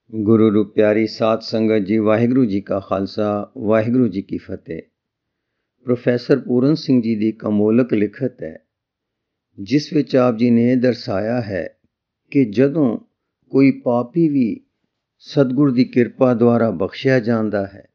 ਗੁਰੂ ਰੂਪ ਪਿਆਰੀ ਸਾਧ ਸੰਗਤ ਜੀ, ਵਾਹਿਗੁਰੂ ਜੀ ਕਾ ਖਾਲਸਾ, ਵਾਹਿਗੁਰੂ ਜੀ ਕੀ ਫਤਿਹ। ਪ੍ਰੋਫੈਸਰ ਪੂਰਨ ਸਿੰਘ ਜੀ ਦੀ ਕਮੋਲਕ ਲਿਖਤ ਹੈ, ਜਿਸ ਵਿੱਚ ਆਪ ਜੀ ਨੇ ਦਰਸਾਇਆ ਹੈ ਕਿ ਜਦੋਂ ਕੋਈ ਪਾਪੀ ਵੀ ਸਤਿਗੁਰ ਦੀ ਕਿਰਪਾ ਦੁਆਰਾ ਬਖਸ਼ਿਆ ਜਾਂਦਾ ਹੈ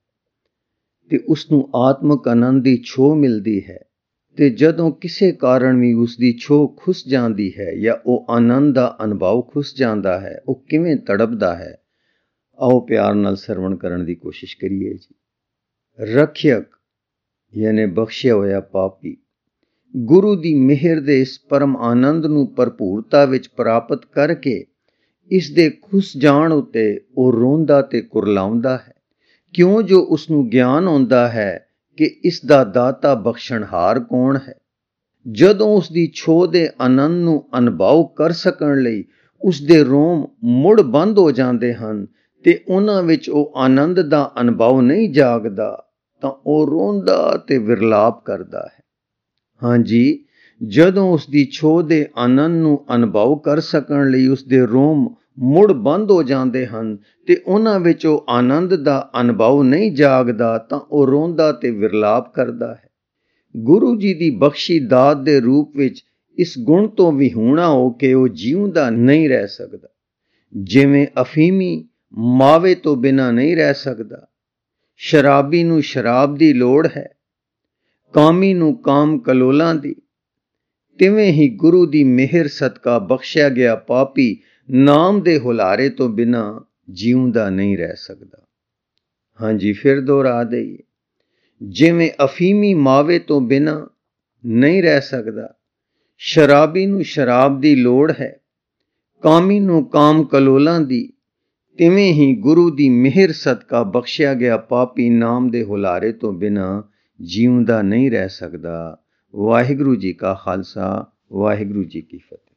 ਤੇ ਉਸ ਨੂੰ ਆਤਮਿਕ ਆਨੰਦ ਦੀ ਛੋਹ ਮਿਲਦੀ ਹੈ, ਤੇ ਜਦੋਂ ਕਿਸੇ ਕਾਰਨ ਵੀ ਉਸ ਦੀ ਛੋਹ ਖੁੱਸ ਜਾਂਦੀ ਹੈ ਜਾਂ ਉਹ ਆਨੰਦ ਦਾ ਅਨੁਭਵ ਖੁੱਸ ਜਾਂਦਾ ਹੈ, ਉਹ ਕਿਵੇਂ ਤੜਪਦਾ ਹੈ, ਆਓ ਪਿਆਰ ਨਾਲ ਸਰਵਣ ਕਰਨ ਦੀ ਕੋਸ਼ਿਸ਼ ਕਰੀਏ ਜੀ। ਰੱਖਿਅਕ ਯਾਨੀ ਬਖਸ਼ਿਆ ਹੋਇਆ ਪਾਪੀ ਗੁਰੂ ਦੀ ਮਿਹਰ ਦੇ ਇਸ ਪਰਮ ਆਨੰਦ ਨੂੰ ਭਰਪੂਰਤਾ ਵਿੱਚ ਪ੍ਰਾਪਤ ਕਰਕੇ ਇਸ ਦੇ ਖੁੱਸ ਜਾਣ ਉੱਤੇ ਉਹ ਰੋਂਦਾ ਤੇ ਕੁਰਲਾਉਂਦਾ ਹੈ, ਕਿਉਂ ਜੋ ਉਸ ਨੂੰ ਗਿਆਨ ਆਉਂਦਾ ਹੈ ਕਿ ਇਸ ਦਾ ਦਾਤਾ ਬਖਸ਼ਣਹਾਰ ਕੌਣ ਹੈ। ਜਦੋਂ ਉਸ ਦੀ ਛੋਹ ਦੇ ਆਨੰਦ ਨੂੰ ਅਨੁਭਵ ਕਰ ਸਕਣ ਲਈ ਉਸ ਦੇ ਰੋਮ ਮੁੜ ਬੰਦ ਹੋ ਜਾਂਦੇ ਹਨ ਤੇ ਉਹਨਾਂ ਵਿੱਚ ਉਹ ਆਨੰਦ ਦਾ ਅਨੁਭਵ ਨਹੀਂ ਜਾਗਦਾ, ਤਾਂ ਉਹ ਰੋਂਦਾ ਤੇ ਵਿਰਲਾਪ ਕਰਦਾ ਹੈ। ਹਾਂਜੀ, ਜਦੋਂ ਉਸ ਦੀ ਛੋਹ ਦੇ ਆਨੰਦ ਨੂੰ ਅਨੁਭਵ ਕਰ ਸਕਣ ਲਈ ਉਸ ਦੇ ਰੋਮ ਮੁੜ ਬੰਦ ਹੋ ਜਾਂਦੇ ਹਨ ਤੇ ਉਹਨਾਂ ਵਿੱਚ ਉਹ ਆਨੰਦ ਦਾ ਅਨੁਭਵ ਨਹੀਂ ਜਾਗਦਾ, ਤਾਂ ਉਹ ਰੋਂਦਾ ਤੇ ਵਿਰਲਾਪ ਕਰਦਾ ਹੈ। ਗੁਰੂ ਜੀ ਦੀ ਬਖਸ਼ੀ ਦਾਤ ਦੇ ਰੂਪ ਵਿੱਚ ਇਸ ਗੁਣ ਤੋਂ ਵਿਹੂਣਾ ਹੋ ਕੇ ਉਹ ਜਿਉਂਦਾ ਨਹੀਂ ਰਹਿ ਸਕਦਾ। ਜਿਵੇਂ ਅਫੀਮੀ ਮਾਵੇ ਤੋਂ ਬਿਨਾਂ ਨਹੀਂ ਰਹਿ ਸਕਦਾ, ਸ਼ਰਾਬੀ ਨੂੰ ਸ਼ਰਾਬ ਦੀ ਲੋੜ ਹੈ, ਕਾਮੀ ਨੂੰ ਕਾਮ ਕਲੋਲਾਂ ਦੀ, ਤਿਵੇਂ ਹੀ ਗੁਰੂ ਦੀ ਮਿਹਰ ਸਦਕਾ ਬਖਸ਼ਿਆ ਗਿਆ ਪਾਪੀ ਨਾਮ ਦੇ ਹੁਲਾਰੇ ਤੋਂ ਬਿਨਾਂ ਜਿਉਂਦਾ ਨਹੀਂ ਰਹਿ ਸਕਦਾ। ਹਾਂਜੀ, ਫਿਰ ਦੁਹਰਾ ਦੇਈਏ, ਜਿਵੇਂ ਅਫੀਮੀ ਮਾਵੇ ਤੋਂ ਬਿਨਾਂ ਨਹੀਂ ਰਹਿ ਸਕਦਾ, ਸ਼ਰਾਬੀ ਨੂੰ ਸ਼ਰਾਬ ਦੀ ਲੋੜ ਹੈ, ਕਾਮੀ ਨੂੰ ਕਾਮ ਕਲੋਲਾਂ ਦੀ, ਤਿਵੇਂ ਹੀ ਗੁਰੂ ਦੀ ਮਿਹਰ ਸਦਕਾ ਬਖਸ਼ਿਆ ਗਿਆ ਪਾਪੀ ਨਾਮ ਦੇ ਹੁਲਾਰੇ ਤੋਂ ਬਿਨਾਂ ਜਿਉਂਦਾ ਨਹੀਂ ਰਹਿ ਸਕਦਾ। ਵਾਹਿਗੁਰੂ ਜੀ ਕਾ ਖਾਲਸਾ, ਵਾਹਿਗੁਰੂ ਜੀ ਕੀ ਫਤਿਹ।